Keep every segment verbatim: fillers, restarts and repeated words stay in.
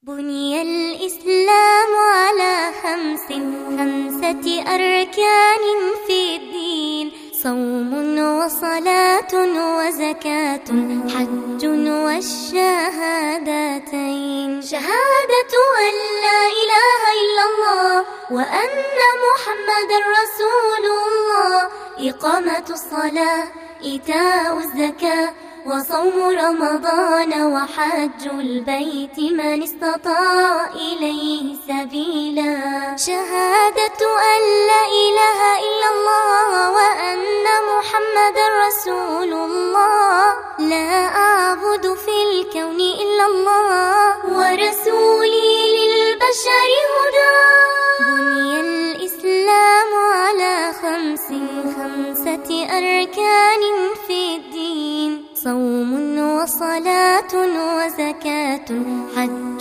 بني الإسلام على خمس خمسة أركان في الدين: صوم وصلاة وزكاة حج والشهادتين. شهادة أن لا إله إلا الله وأن محمدا رسول الله، إقامة الصلاة، إيتاء الزكاة، وصوم رمضان وحج البيت من استطاع إليه سبيلا. شهادة أن لا إله إلا الله وأن محمدا رسول الله، لا أعبد في الكون إلا الله ورسولي للبشر هدى. بني الإسلام على خمس خمسة أركان في الدين: صوم وصلاة وزكاة حج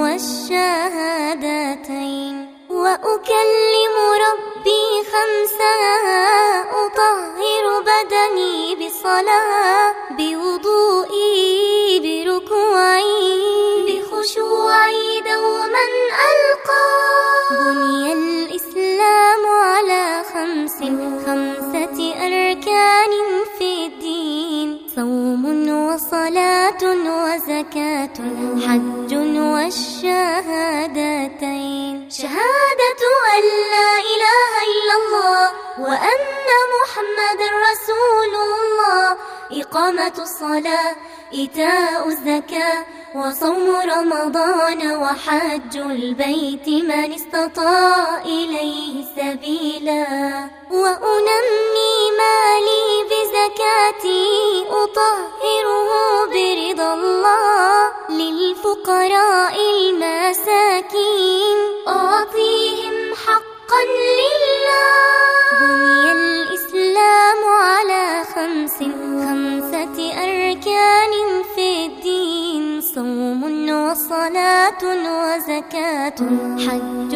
والشهادتين. وأكلم ربي خمسا: أطهر بدني بصلاة، بوضوئي، بركوعي، بخشوعي دوما ألقى. بني الإسلام على خمس خمسة أركان في الدين: صوم وصلاة وزكاة حج والشهادتين. شهادة أن لا إله إلا الله وأن محمدا رسول الله، إقامة الصلاة، إيتاء الزكاة، وصوم رمضان وحج البيت من استطاع إليه سبيلا. وأنمي مالي بزكاتي، أطهره برضا الله، للفقراء المساكين أعطيهم حقا لله. بني الإسلام على خمس خمسة أركان في الدين: صوم وصلاة وزكاة حج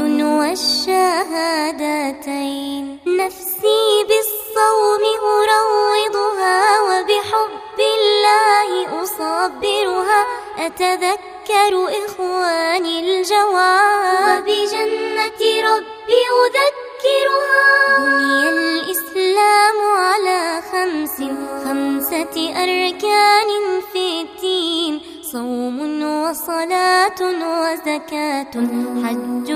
والشهادتين. نفسي بالصوم أروضها، وبحب الله أصبرها، أتذكر إخواني الجواب، وبجنة ربي أذكرها. بني الإسلام على خمس خمسة أركان في الدين: صوم وصلاة وزكاة حج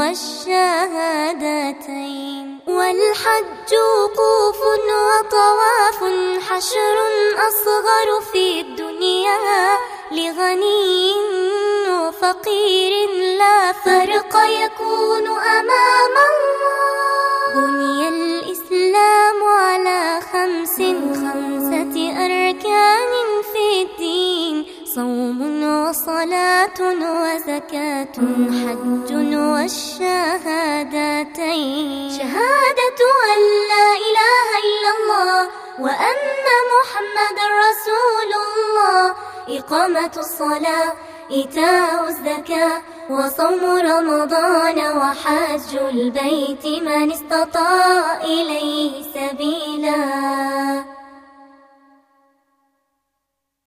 والشهادتين. والحج وقوف وطواف، حشر أصغر في الدنيا، لغني وفقير لا فرق يكون أمام الله. بني الإسلام على خمس خمسة أركان في الدين: صوم وصلاة وزكاة حج والشهادتين. شهادة أن لا إله إلا الله وأن محمدا رسول الله، إقامة الصلاة، إيتاء الزكاة، وصوم رمضان وحج البيت من استطاع إليه سبيلا.